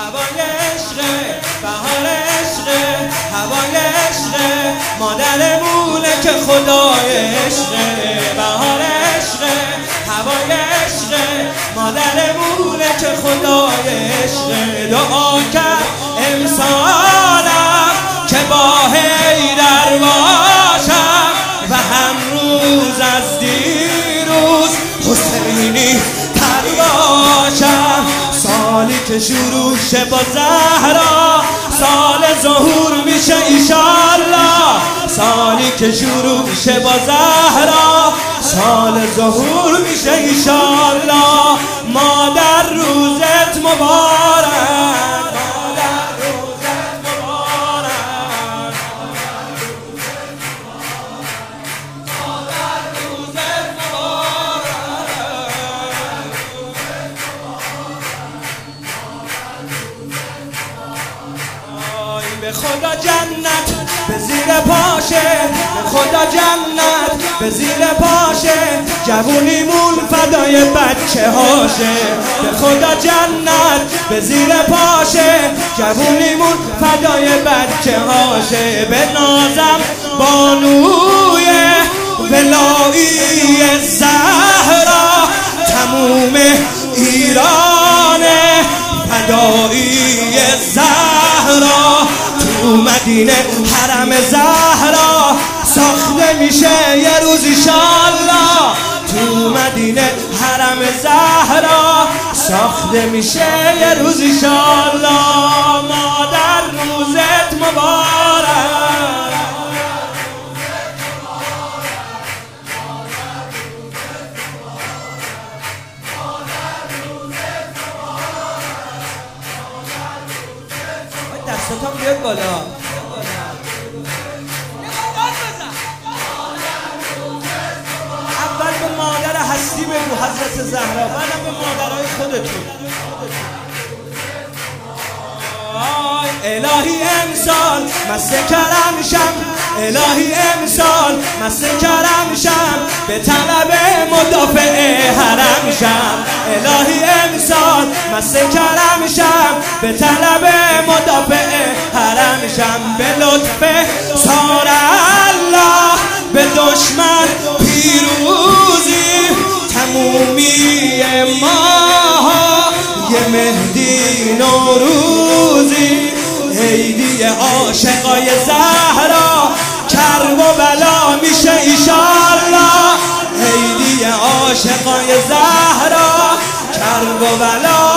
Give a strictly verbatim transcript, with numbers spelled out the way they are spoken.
هوای عشقه، بهار عشقه، هوای عشقه، مادرمونه که خدای عشقه. بهار عشقه، هوای عشقه، مادرمونه که خدای عشقه. دعا کرد امسالم که با حیدر باشم و هم روز از دیروز حسینی تر باشم. سالی که شروع شه با زهرا، سال ظهور میشه ایشالله. سالی که شروع شه با زهرا، سال ظهور میشه ایشالله. مادر روزت مبارک، مادر روزت مبارک، مادر روزت مبارک. به خدا جنت به زیر پاشه، به خدا جنت به زیر پاشه، جوونیمون فدای بچه هاشه. به خدا جنت به زیر پاشه، جوونیمون فدای بچه هاشه. به نازم بانوی ولایی زهرا، تموم ایران فدایی زهرا. تو مدینه حرم زهرا ساخته میشه یه روز ایشالله. تو مدینه حرم زهرا ساخته میشه یه روز ایشالله. مادر روزت مبارک. دستاتم بیاد بالا. اول به مادر هستی بگو حضرت زهرا، بعدم به مادرهای خودتون. الهی امسال مست کرم شم، الهی امسال مست کرم شم، به طلب مدافع حرم شم. الهی امسال مست کرم شم، به طلب مدافع حرم شم. به لطف سار الله به دشمن پیروزی، تمومی ماها یه مهدی نوروزی. عیدی عاشقای زهرا کرب و بلا میشه ایشالله. عیدی عاشقای زهرا کرب و بلا